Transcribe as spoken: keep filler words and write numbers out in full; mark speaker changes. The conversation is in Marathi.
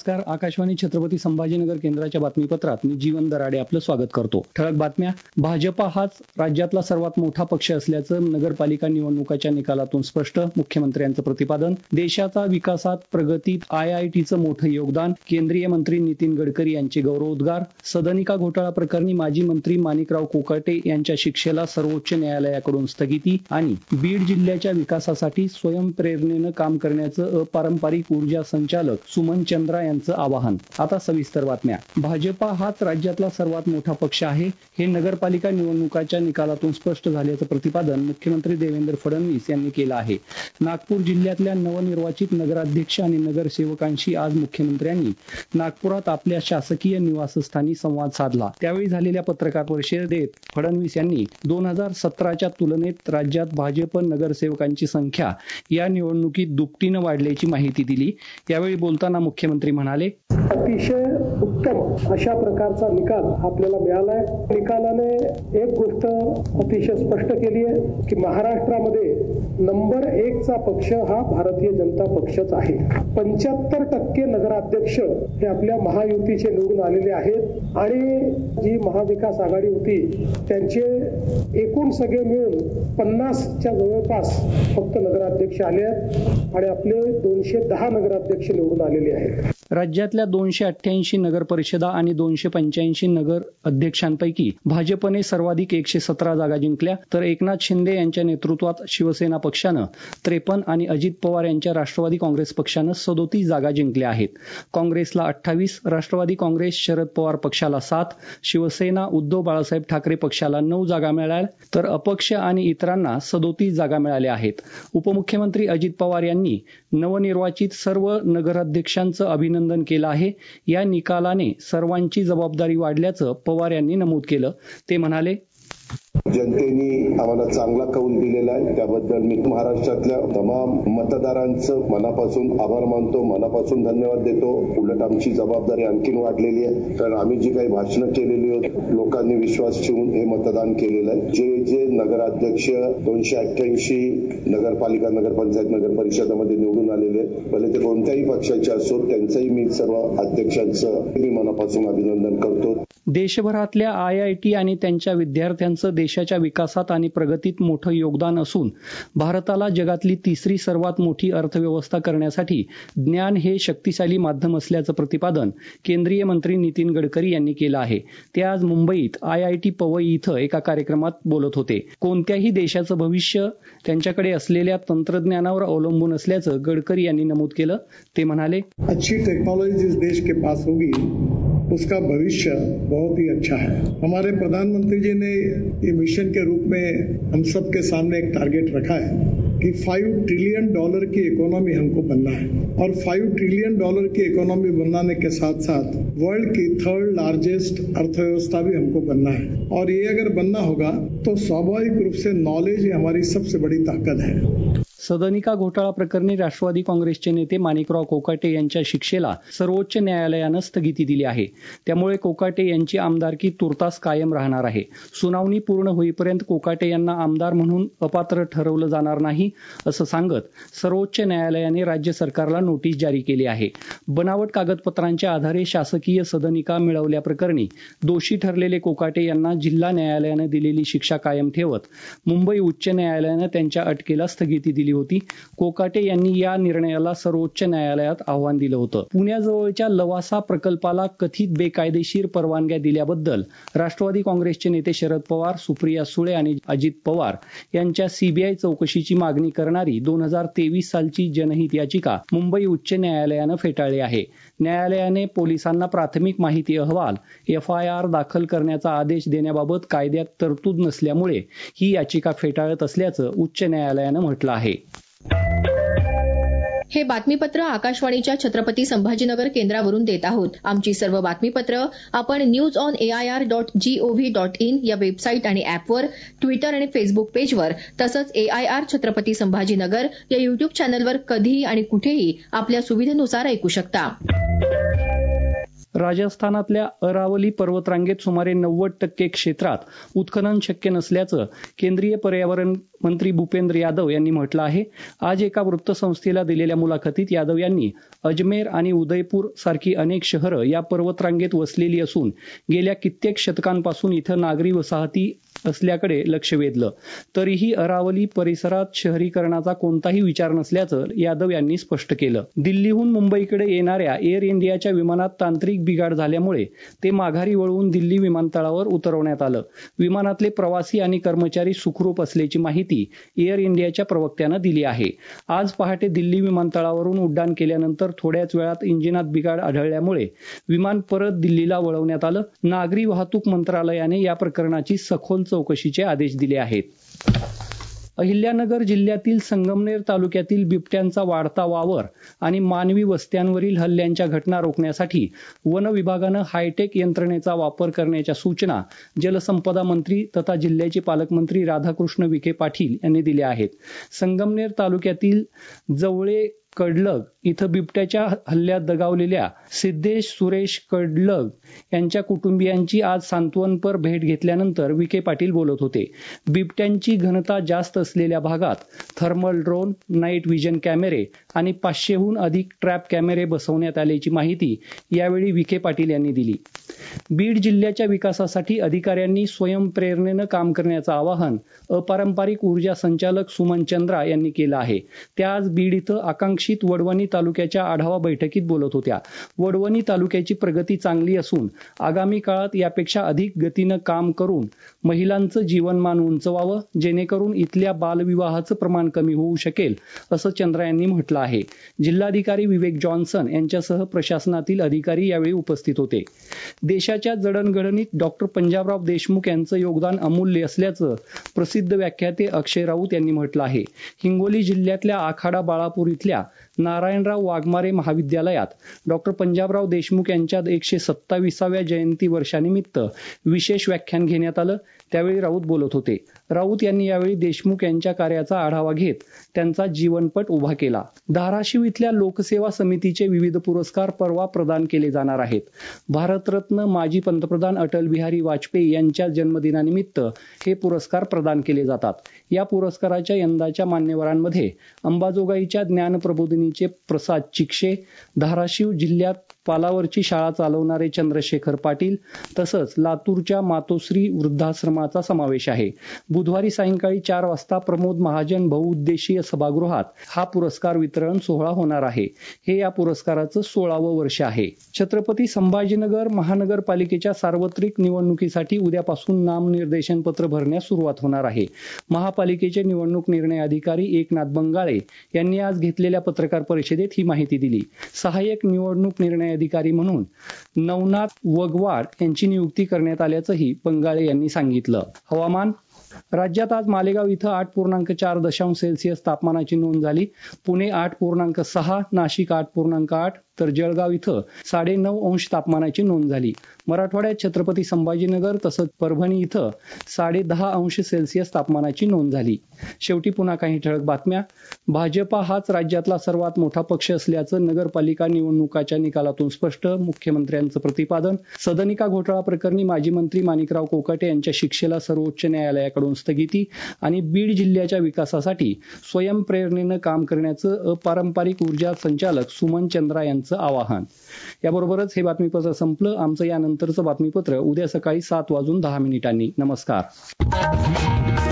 Speaker 1: नमस्कार. आकाशवाणी छत्रपती संभाजीनगर केंद्राच्या बातमीपत्रात मी जीवन दराडे आपलं स्वागत करतो. ठळक बातम्या. भाजपा हाच राज्यातला सर्वात मोठा पक्ष असल्याचं नगरपालिका निवडणुकाच्या निकालातून स्पष्ट. मुख्यमंत्र्यांचं प्रतिपादन. देशाचा विकासात प्रगतीत आय आय टीचं मोठं योगदान. केंद्रीय मंत्री नितीन गडकरी यांचे गौरवोद्गार. सदनिका घोटाळा प्रकरणी माजी मंत्री माणिकराव कोकाटे यांच्या शिक्षेला सर्वोच्च न्यायालयाकडून स्थगिती. आणि बीड जिल्ह्याच्या विकासासाठी स्वयंप्रेरणेनं काम करण्याचं अपारंपरिक ऊर्जा संचालक सुमन चंद्रा यांचं आवाहन. आता सविस्तर बातम्या. भाजपा हाच राज्यातला सर्वात मोठा पक्ष आहे, हे नगरपालिका निवडणुकाच्या निकालातून स्पष्ट झाल्याचं प्रतिपादन मुख्यमंत्री देवेंद्र फडणवीस यांनी केलं आहे. नागपूर जिल्ह्यातल्या नवनिर्वाचित नगराध्यक्ष आणि नगरसेवकांशी आज मुख्यमंत्र्यांनी नागपुरात आपल्या शासकीय निवासस्थानी संवाद साधला. त्यावेळी झालेल्या पत्रकार परिषदेत फडणवीस यांनी दोन हजार सतराच्या तुलनेत राज्यात भाजप नगरसेवकांची संख्या या निवडणुकीत दुपटीनं वाढल्याची माहिती दिली. यावेळी बोलताना मुख्यमंत्री म्हणाले,
Speaker 2: अतिशय उत्तम अशा प्रकारचा निकाल आपल्याला मिळालाय. निकालाने एक गोष्ट अतिशय स्पष्ट केली आहे की महाराष्ट्रामध्ये नंबर एक चा पक्ष हा भारतीय जनता पक्षच आहे. पंच्याहत्तर टक्के नगराध्यक्ष हे आपल्या महायुतीचे निवडून आलेले आहेत आणि जी महाविकास आघाडी होती त्यांचे एकूण सगळे मिळून पन्नासच्या जवळपास फक्त नगराध्यक्ष आले आहेत आणि आपले दोनशे दहा नगराध्यक्ष निवडून आलेले आहेत.
Speaker 1: राज्यातल्या दोनशे अठ्ठ्याऐंशी नगर परिषदा आणि दोनशे पंच्याऐंशी नगर अध्यक्षांपैकी भाजपने सर्वाधिक एकशे सतरा जागा जिंकल्या, तर एकनाथ शिंदे यांच्या नेतृत्वात शिवसेना पक्षानं त्रेपन्न आणि अजित पवार यांच्या राष्ट्रवादी काँग्रेस पक्षानं सदोतीस जागा जिंकल्या आहेत. काँग्रेसला अठ्ठावीस, राष्ट्रवादी काँग्रेस शरद पवार पक्षाला सात, शिवसेना उद्धव बाळासाहेब ठाकरे पक्षाला नऊ जागा मिळाल्या, तर अपक्ष आणि इतरांना सदोतीस जागा मिळाल्या आहेत. उपमुख्यमंत्री अजित पवार यांनी नवनिर्वाचित सर्व नगराध्यक्षांचं अभिनंदन केलं आहे. या निकालाने सर्वांची जबाबदारी वाढल्याचं पवार यांनी नमूद केलं. ते म्हणाले,
Speaker 3: जनतेने आम्हाला चांगला कौल दिलेला आहे, त्याबद्दल मी महाराष्ट्रातल्या तमाम मतदारांचं मनापासून आभार मानतो, मनापासून धन्यवाद देतो. उलट आमची जबाबदारी आणखीन वाढलेली आहे, कारण आम्ही जी काही भाषणं केलेली होती लोकांनी विश्वास ठेवून हे मतदान केलेलं आहे. जे जे नगराध्यक्ष दोनशे अठ्ठ्याऐंशी नगरपालिका नगरपंचायत नगर परिषदामध्ये निवडून आलेले आहेत, भले ते कोणत्याही पक्षाचे असो, त्यांचंही मी सर्व अध्यक्षांचं मी मनापासून अभिनंदन करतो.
Speaker 1: देशभरातल्या आय आय टी आणि त्यांच्या विद्यार्थ्यांचं देशाच्या विकासात आणि प्रगतीत मोठं योगदान असून भारताला जगातली तिसरी सर्वात मोठी अर्थव्यवस्था करण्यासाठी ज्ञान हे शक्तिशाली माध्यम असल्याचं प्रतिपादन केंद्रीय मंत्री नितीन गडकरी यांनी केलं आहे. ते आज मुंबईत आय आय टी पवई इथं एका कार्यक्रमात बोलत होते. कोणत्याही देशाचं भविष्य त्यांच्याकडे असलेल्या तंत्रज्ञानावर अवलंबून असल्याचं गडकरी यांनी नमूद केलं. ते म्हणाले,
Speaker 2: अच्छी टेक्नोलॉजी जिस देश के पास होगी उसका भविष्य बहुत ही अच्छा है. हमारे प्रधानमंत्री जी ने ये मिशन के रूप में हम सब के सामने एक टारगेट रखा है कि फाइव ट्रिलियन डॉलर की इकोनॉमी हमको बनना है और फाइव ट्रिलियन डॉलर की इकोनॉमी बनाने के साथ साथ वर्ल्ड की थर्ड लार्जेस्ट अर्थव्यवस्था भी हमको बनना है. और ये अगर बनना होगा तो स्वाभाविक रूप से नॉलेज ही हमारी सबसे बड़ी ताकत है.
Speaker 1: सदनिका घोटाळा प्रकरणी राष्ट्रवादी काँग्रेसचे नेते माणिकराव कोकाटे यांच्या शिक्षेला सर्वोच्च न्यायालयानं स्थगिती दिली आहे. त्यामुळे कोकाटे यांची आमदारकी तुर्तास कायम राहणार आहे. सुनावणी पूर्ण होईपर्यंत कोकाटे यांना आमदार म्हणून अपात्र ठरवलं जाणार नाही असं सांगत सर्वोच्च न्यायालयाने राज्य सरकारला नोटीस जारी केली आहे. बनावट कागदपत्रांच्या आधारे शासकीय सदनिका मिळवल्याप्रकरणी दोषी ठरलेले कोकाटे यांना जिल्हा न्यायालयानं दिलेली शिक्षा कायम ठेवत मुंबई उच्च न्यायालयानं त्यांच्या अटकेला स्थगिती दिली होती. कोकाटे यांनी या निर्णयाला सर्वोच्च न्यायालयात आव्हान दिलं होतं. पुण्याजवळच्या लवासा प्रकल्पाला कथित बेकायदेशीर परवानग्या दिल्याबद्दल राष्ट्रवादी काँग्रेसचे नेते शरद पवार, सुप्रिया सुळे आणि अजित पवार यांच्या सीबीआय चौकशीची मागणी करणारी दोन हजार तेवीस सालची जनहित याचिका मुंबई उच्च न्यायालयानं फेटाळली आहे. न्यायालयाने पोलिसांना प्राथमिक माहिती अहवाल एफ आय आर दाखल करण्याचा आदेश देण्याबाबत कायद्यात तरतूद नसल्यामुळे ही याचिका फेटाळत असल्याचं उच्च न्यायालयानं म्हटलं आहे.
Speaker 4: हे बातमीपत्र आकाशवाणीच्या छत्रपती संभाजीनगर केंद्रावरून देत आहोत. आमची सर्व बातमीपत्र आपण news on AIR dot GOV dot in या वेबसाईट आणि ऍपवर, ट्विटर आणि फेसबुक पेजवर तसंच एआयआर छत्रपती संभाजीनगर या युट्यूब चॅनलवर कधीही आणि कुठेही आपल्या सुविधेनुसार ऐकू शकता.
Speaker 1: राजस्थानातल्या अरावली पर्वतरांगेत सुमारे नव्वद टक्के क्षेत्रात उत्खनन शक्य नसल्याचं केंद्रीय पर्यावरण मंत्री भूपेंद्र यादव यांनी म्हटलं आहे. आज एका वृत्तसंस्थेला दिलेल्या मुलाखतीत यादव यांनी अजमेर आणि उदयपूर सारखी अनेक शहरं या पर्वतरांगेत वसलेली असून गेल्या कित्येक शतकांपासून इथं नागरी वसाहती असल्याकडे लक्ष वेधलं. तरीही अरावली परिसरात शहरीकरणाचा कोणताही विचार नसल्याचं यादव यांनी स्पष्ट केलं. दिल्लीहून मुंबईकडे येणाऱ्या एअर इंडियाच्या विमानात तांत्रिक बिघाड झाल्यामुळे ते माघारी वळवून दिल्ली विमानतळावर उतरवण्यात आलं. विमानातले प्रवासी आणि कर्मचारी सुखरूप असल्याची माहिती एअर इंडियाच्या प्रवक्त्यानं दिली आहे. आज पहाटे दिल्ली विमानतळावरून उड्डाण केल्यानंतर थोड्याच वेळात इंजिनात बिघाड आढळल्यामुळे विमान परत दिल्लीला वळवण्यात आलं. नागरी वाहतूक मंत्रालयाने या प्रकरणाची सखोल चौकशीचे आदेश दिले आहेत. अहिल्यानगर जिल्ह्यातील संगमनेर तालुक्यातील बिबट्यांचा वाढता वावर आणि मानवी वस्त्यांवरील हल्ल्यांच्या घटना रोखण्यासाठी वन विभागानं हायटेक यंत्रणेचा वापर करण्याच्या सूचना जलसंपदा मंत्री तथा जिल्ह्याचे पालकमंत्री राधाकृष्ण विखे पाटील यांनी दिल्या आहेत. संगमनेर तालुक्यातील जवळे कडलग इथं बिबट्याच्या हल्ल्यात दगावलेल्या सिद्धेश सुरेश कडलग यांच्या कुटुंबियांची आज सांत्वनपर भेट घेतल्यानंतर विखे पाटील बोलत होते. बिबट्यांची घनता जास्त असलेल्या भागात थर्मल ड्रोन, नाईट व्हिजन कॅमेरे आणि पाचशेहून अधिक ट्रॅप कॅमेरे बसवण्यात आल्याची माहिती यावेळी विखे पाटील यांनी दिली. बीड जिल्ह्याच्या विकासासाठी अधिकाऱ्यांनी स्वयंप्रेरणेनं काम करण्याचं आवाहन अपारंपरिक ऊर्जा संचालक सुमन चंद्रा यांनी केलं आहे. त्या आज बीड इथं आकांक्षित वडवणी तालुक्याच्या आढावा बैठकीत बोलत होत्या. वडवणी तालुक्याची प्रगती चांगली असून आगामी काळात यापेक्षा अधिक गतीनं काम करून महिलांचं जीवनमान उंचवावं, जेणेकरून इथल्या बालविवाहाचं प्रमाण कमी होऊ शकेल, असं चंद्रा यांनी म्हटलं आहे. जिल्हाधिकारी विवेक जॉन्सन यांच्यासह प्रशासनातील अधिकारी यावेळी उपस्थित होते. देशाच्या जडणघडणीत डॉक्टर पंजाबराव देशमुख यांचं योगदान अमूल्य असल्याचं प्रसिद्ध व्याख्याते अक्षय राऊत यांनी म्हटलं आहे. हिंगोली जिल्ह्यातल्या आखाडा बाळापूर इथल्या नारायणराव वाघमारे महाविद्यालयात डॉक्टर पंजाबराव देशमुख यांच्या एकशे सत्ताविसाव्या जयंती वर्षानिमित्त विशेष व्याख्यान घेण्यात आलं. त्यावेळी राऊत बोलत होते. राऊत यांनी यावेळी देशमुख यांच्या कार्याचा आढावा घेत त्यांचा जीवनपट उभा केला. धाराशिव इथल्या लोकसेवा समितीचे विविध पुरस्कार परवा प्रदान केले जाणार आहेत. भारतरत्न माजी पंतप्रधान अटल बिहारी वाजपेयी यांच्या जन्मदिनानिमित्त हे पुरस्कार प्रदान केले जातात. या पुरस्काराच्या यंदाच्या मान्यवरांमध्ये अंबाजोगाईच्या ज्ञानप्रबोधिनीचे प्रसाद चिक्षे, धाराशिव जिल्ह्यात पालावरची शाळा चालवणारे चंद्रशेखर पाटील तसंच लातूरच्या मातोश्री वृद्धाश्रमाचा समावेश आहे. बुधवारी सायंकाळी चार वाजता प्रमोद महाजन बहुउद्देशीय सभागृहात हा पुरस्कार वितरण सोहळा होणार आहे. हे या पुरस्काराचं सोळावं वर्ष आहे. छत्रपती संभाजीनगर महानगरपालिकेच्या सार्वत्रिक निवडणुकीसाठी उद्यापासून नामनिर्देशन पत्र भरण्यास सुरुवात होणार आहे. महापालिकेचे निवडणूक निर्णय अधिकारी एकनाथ बंगाळे यांनी आज घेतलेल्या पत्रकार परिषदेत ही माहिती दिली. सहाय्यक निवडणूक निर्णय अधिकारी म्हणून नवनाथ वगवाड यांची नियुक्ती करण्यात आल्याचंही बंगाळे यांनी सांगितलं. हवामान. राज्यात आज मालेगाव इथं आठ पूर्णांक चार दशांश सेल्सिअस तापमानाची नोंद झाली. पुणे आठ पूर्णांक सहा, नाशिक आठ पूर्णांक आठ तर जळगाव इथं साडे नऊ अंश तापमानाची नोंद झाली. मराठवाड्यात छत्रपती संभाजीनगर तसंच परभणी इथं साडे दहा अंश सेल्सिअस तापमानाची नोंद झाली. शेवटी पुन्हा काही ठळक बातम्या. भाजपा हाच राज्यातला सर्वात मोठा पक्ष असल्याचं नगरपालिका निवडणुकाच्या निकालातून स्पष्ट. मुख्यमंत्र्यांचं प्रतिपादन. सदनिका घोटाळा प्रकरणी माजी मंत्री माणिकराव कोकाटे यांच्या शिक्षेला सर्वोच्च न्यायालयाकडून स्थगिती आणि बीड जिल्ह्याच्या विकासासाठी स्वयंप्रेरणेनं काम करण्याचं अपारंपरिक ऊर्जा संचालक सुमन चंद्रा यांचं आवाहन. याबरोबरच हे बातमीपत्र संपलं. आमचं यानंतरचं बातमीपत्र उद्या सकाळी सात वाजून दहा मिनिटांनी. नमस्कार.